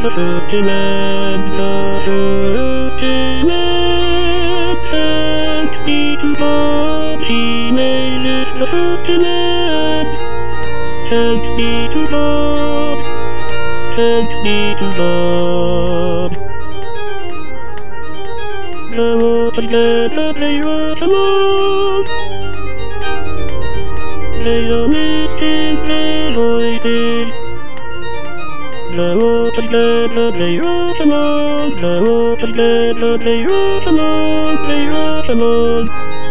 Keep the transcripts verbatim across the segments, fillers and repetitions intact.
the first man, the first man. Thanks be to God, he made it the first man. Thanks be to God, thanks be to God. The waters led the players along. They are lifting their voices. The waters led the players along. The waters led the players along. Players along.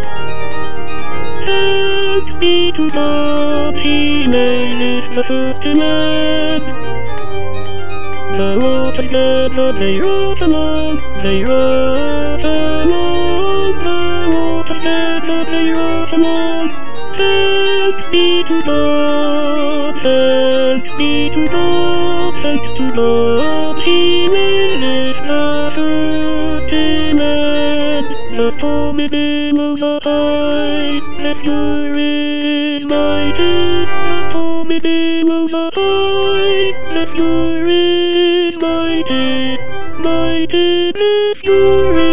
Thanks be to God, he made it the first man. The waters led the players along. Players along. The waters led the players along. Thanks be to God, thanks be to God, thanks to God, he made it the first man. The stormy billows are high, the fury is mighty. The stormy billows are high, the fury is mighty, mighty the fury.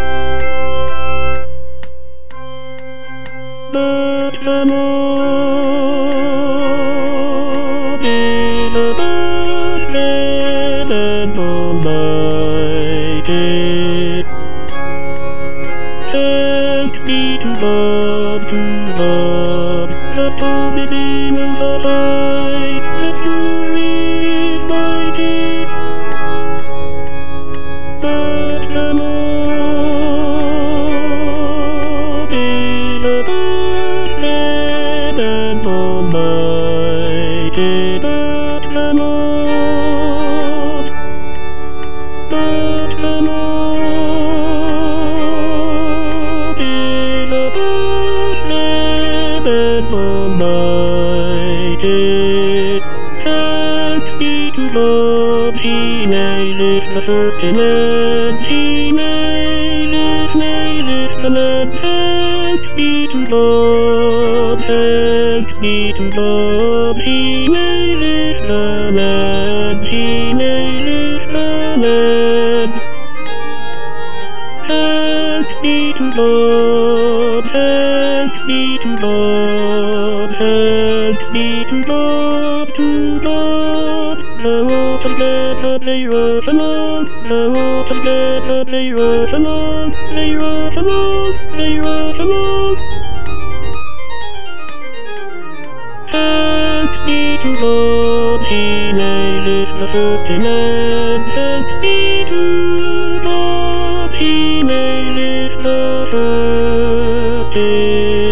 But the Lord is above them and almighty. Thanks be to God, to God. The stormy billows are high, the fury is mighty. But the Lord is above and almighty. But the Lord, but the Lord is above and almighty. Thanks be to God, he made it the first man. He made it, made it the man. Thanks be to God, thanks be to God, he made it the man, he made it the man. Thanks be to God, thanks be to God, thanks be to God, to God. The waters led the players along, the waters led the players along, players along, players along. Thanks be to God, he made it the first man. Thanks be to God, he made it the first